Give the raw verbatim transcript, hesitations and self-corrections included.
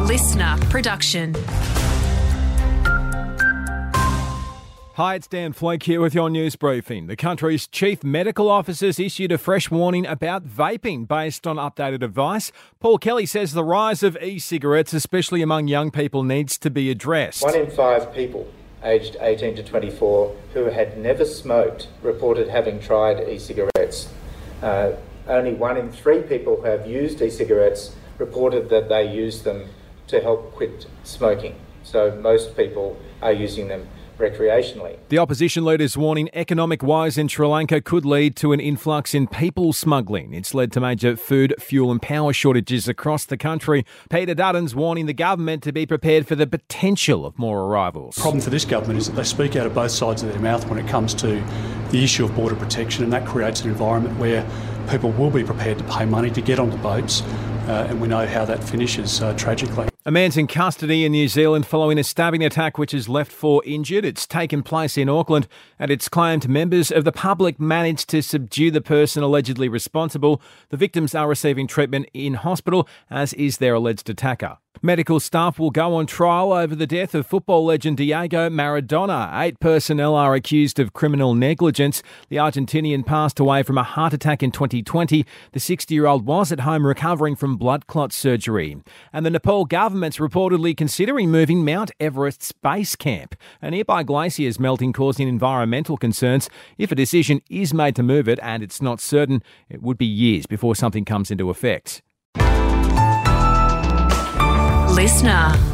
listener production. Hi, it's Dan Flake here with your news briefing. The country's chief medical officers issued a fresh warning about vaping based on updated advice. Paul Kelly says the rise of e-cigarettes, especially among young people, needs to be addressed. One in five people aged eighteen to twenty-four who had never smoked reported having tried e-cigarettes. Uh, only one in three people who have used e-cigarettes reported that they used them to help quit smoking. So most people are using them recreationally. The opposition leader's warning economic woes in Sri Lanka could lead to an influx in people smuggling. It's led to major food, fuel and power shortages across the country. Peter Dutton's warning the government to be prepared for the potential of more arrivals. The problem for this government is that they speak out of both sides of their mouth when it comes to the issue of border protection, and that creates an environment where people will be prepared to pay money to get on the boats, uh, and we know how that finishes uh, tragically. A man's in custody in New Zealand following a stabbing attack which has left four injured. It's taken place in Auckland and it's claimed members of the public managed to subdue the person allegedly responsible. The victims are receiving treatment in hospital, as is their alleged attacker. Medical staff will go on trial over the death of football legend Diego Maradona. Eight personnel are accused of criminal negligence. The Argentinian passed away from a heart attack in twenty twenty. The sixty-year-old was at home recovering from blood clot surgery. And the Nepal government's reportedly considering moving Mount Everest's base camp. A nearby glacier is melting, causing environmental concerns. If a decision is made to move it, and it's not certain, it would be years before something comes into effect. Listener.